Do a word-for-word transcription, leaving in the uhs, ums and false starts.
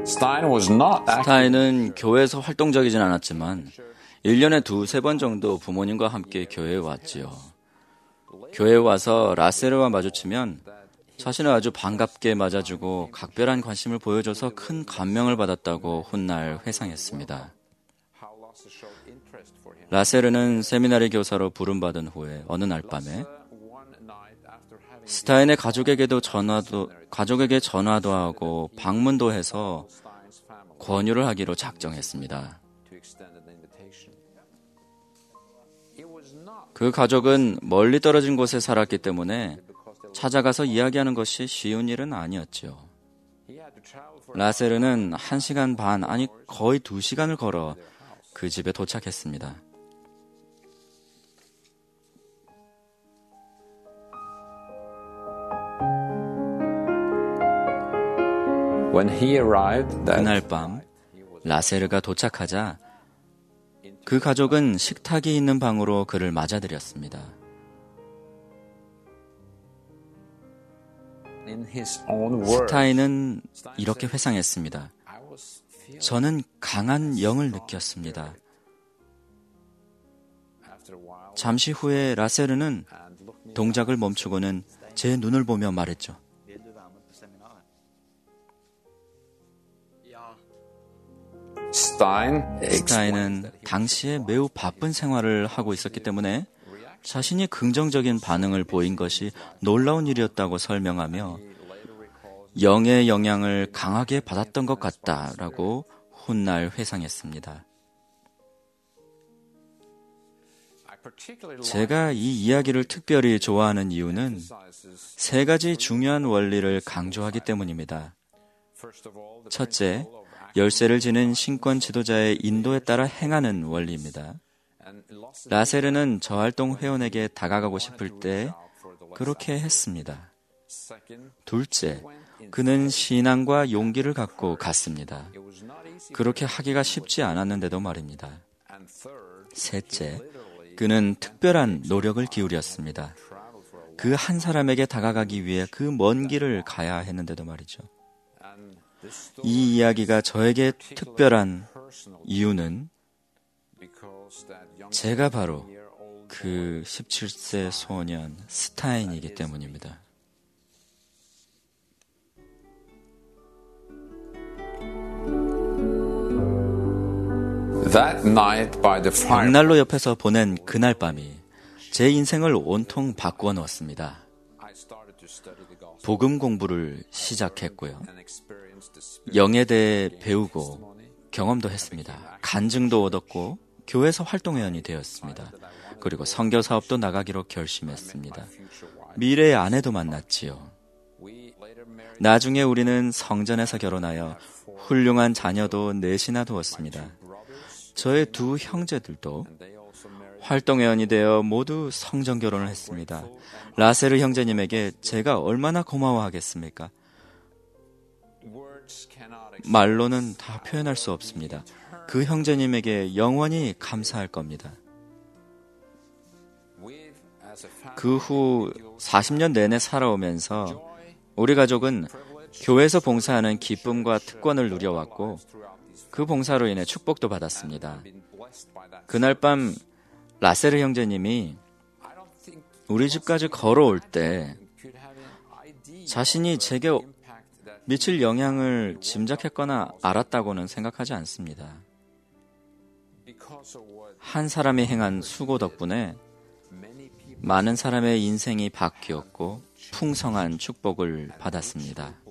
스타인은 교회에서 활동적이진 않았지만 일 년에 두세 번 정도 부모님과 함께 교회에 왔지요. 교회에 와서 라세르와 마주치면 자신을 아주 반갑게 맞아주고 각별한 관심을 보여줘서 큰 감명을 받았다고 훗날 회상했습니다. 라세르는 세미나리 교사로 부름받은 후에 어느 날 밤에 스타인의 가족에게도 전화도, 가족에게 전화도 하고 방문도 해서 권유를 하기로 작정했습니다. 그 가족은 멀리 떨어진 곳에 살았기 때문에 찾아가서 이야기하는 것이 쉬운 일은 아니었죠. 라세르는 한 시간 반, 아니 거의 두 시간을 걸어 그 집에 도착했습니다. 그날 밤 라세르가 도착하자 그 가족은 식탁이 있는 방으로 그를 맞아들였습니다. 스타인은 이렇게 회상했습니다. 저는 강한 영을 느꼈습니다. 잠시 후에 라세르는 동작을 멈추고는 제 눈을 보며 말했죠. 스타인은 당시에 매우 바쁜 생활을 하고 있었기 때문에 자신이 긍정적인 반응을 보인 것이 놀라운 일이었다고 설명하며 영의 영향을 강하게 받았던 것 같다라고 훗날 회상했습니다. 제가 이 이야기를 특별히 좋아하는 이유는 세 가지 중요한 원리를 강조하기 때문입니다. 첫째, 열쇠를 지닌 신권 지도자의 인도에 따라 행하는 원리입니다. 라세르는 저활동 회원에게 다가가고 싶을 때 그렇게 했습니다. 둘째, 그는 신앙과 용기를 갖고 갔습니다. 그렇게 하기가 쉽지 않았는데도 말입니다. 셋째, 그는 특별한 노력을 기울였습니다. 그 한 사람에게 다가가기 위해 그 먼 길을 가야 했는데도 말이죠. 이 이야기가 저에게 특별한 이유는 제가 바로 그 십칠 세 소년 스타인이기 때문입니다. 벽난로 옆에서 보낸 그날 밤이 제 인생을 온통 바꾸어 놓았습니다. 복음 공부를 시작했고요. 영에 대해 배우고 경험도 했습니다. 간증도 얻었고 교회에서 활동회원이 되었습니다. 그리고 선교 사업도 나가기로 결심했습니다. 미래의 아내도 만났지요. 나중에 우리는 성전에서 결혼하여 훌륭한 자녀도 넷이나 두었습니다. 저의 두 형제들도 활동회원이 되어 모두 성전 결혼을 했습니다. 라세르 형제님에게 제가 얼마나 고마워하겠습니까? 말로는 다 표현할 수 없습니다. 그 형제님에게 영원히 감사할 겁니다. 그 후 사십 년 내내 살아오면서 우리 가족은 교회에서 봉사하는 기쁨과 특권을 누려왔고 그 봉사로 인해 축복도 받았습니다. 그날 밤 라세르 형제님이 우리 집까지 걸어올 때 자신이 제게 미칠 영향을 짐작했거나 알았다고는 생각하지 않습니다. 한 사람이 행한 수고 덕분에 많은 사람의 인생이 바뀌었고 풍성한 축복을 받았습니다.